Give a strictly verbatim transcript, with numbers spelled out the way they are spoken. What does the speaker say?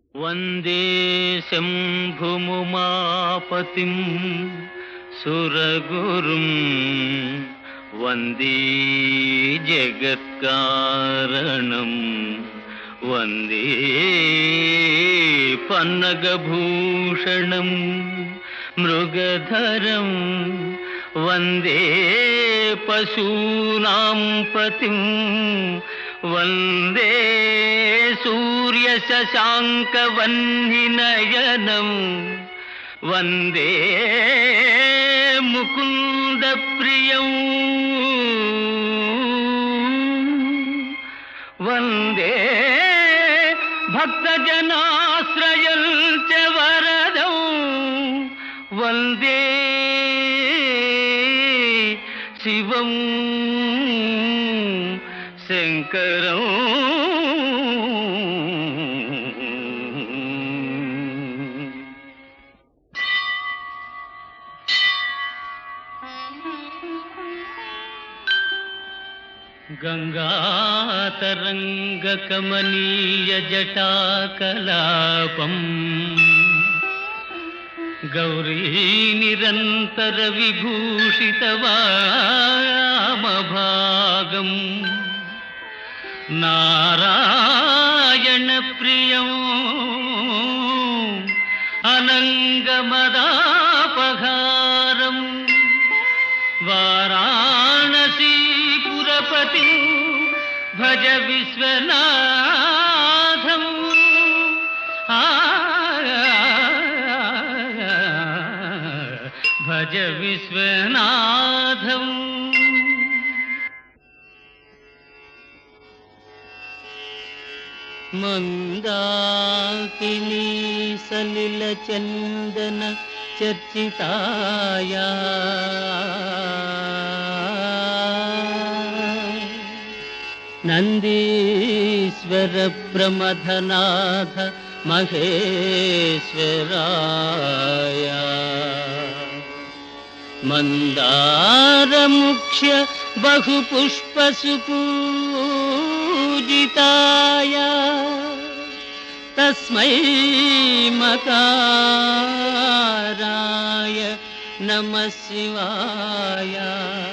వందే శంభుముమాపతిం సురగురుం వందే జగత్కారణం వందే పన్నగభూషణం మృగధరం వందే పశూనాం పతిం వందే సూర్యశశాంకవన్నినయనం వందే ముకుందప్రియం వందే భక్తజనాశ్రయం చ వరదం వందే శివం శంకరం గంగాతరంగకమనీయ జటాకలాపం గౌరీ నిరంతర విభూషిత వామభాగం నారాయణ ప్రియం అనంగమదాపహారం వారాణసీపురపతి భజ విశ్వనాథం భజ విశ్వనాథం మందాకినీ సలిల చందన చర్చితాయా నందీశ్వర ప్రమథనాథ మహేశ్వరాయ మందారముఖ్య బహుపుష్పసుపూజితాయ తస్మై మకారాయ నమః శివాయ.